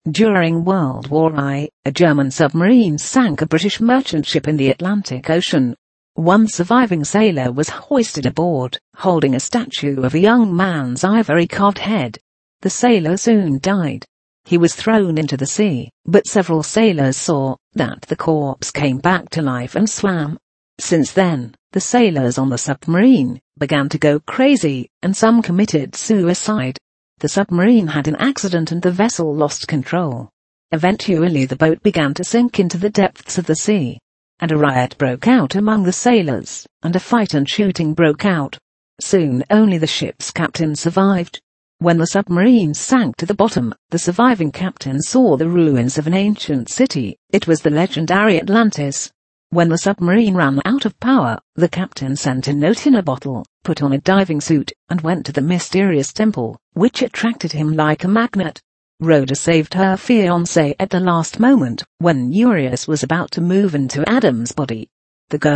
During World War I, a German submarine sank a British merchant ship in the Atlantic Ocean. One surviving sailor was hoisted aboard, holding a statue of a young man's ivory-carved head. The sailor soon died. He was thrown into the sea, but several sailors saw that the corpse came back to life and swam. Since then, the sailors on the submarine began to go crazy, and some committed suicide. The submarine had an accident and the vessel lost control. Eventually the boat began to sink into the depths of the sea, and a riot broke out among the sailors, and a fight and shooting broke out. Soon only the ship's captain survived. When the submarine sank to the bottom, the surviving captain saw the ruins of an ancient city. It was the legendary Atlantis. When the submarine ran out of power, the captain sent a note in a bottle, put on a diving suit, and went to the mysterious temple, which attracted him like a magnet. Rhoda saved her fiancé at the last moment, when Urias was about to move into Adam's body. The girl